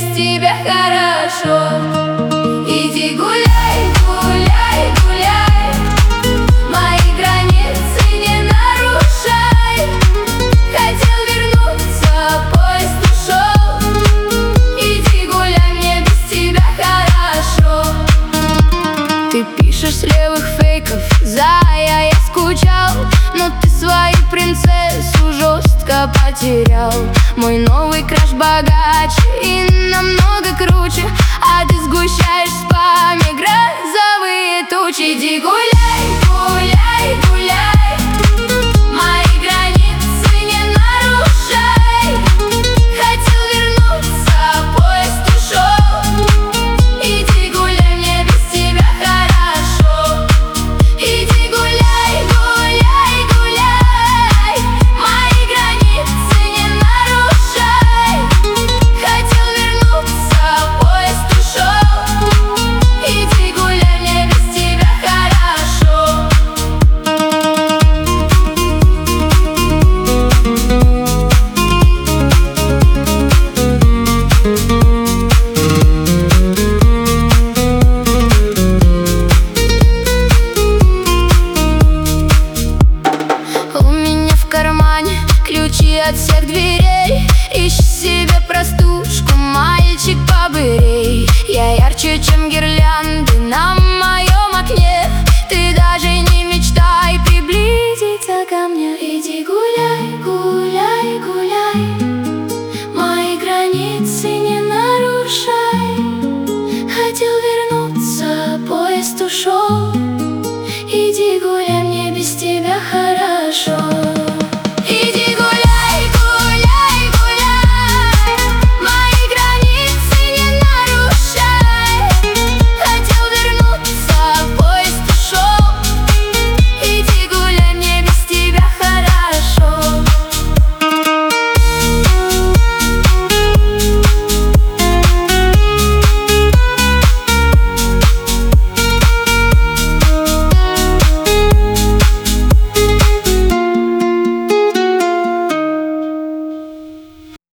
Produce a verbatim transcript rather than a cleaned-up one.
без тебя хорошо. Иди гуляй, гуляй, гуляй, мои границы не нарушай. Хотел вернуться, поезд ушел. Иди гуляй, мне без тебя хорошо. Ты пишешь с левых фейков, зая, я скучал, но ты свою принцессу жестко потерял. Мой новый краш богаче и намного круче, а ты сгущаешь спами грозовые тучи. Иди гуляй, гуляй, гуляй, мои границы не нарушай. Хотел вернуться, поезд ушел. Иди гуляй, мне без тебя хорошо. Иди гуляй, гуляй, гуляй, мои границы не нарушай. Хотел вернуться, поезд ушел. Иди гуляй, мне без тебя хорошо. У меня в кармане ключи от всех дверей. Ищи себе простушку, мальчик побырей. Я ярче, чем гирлянда.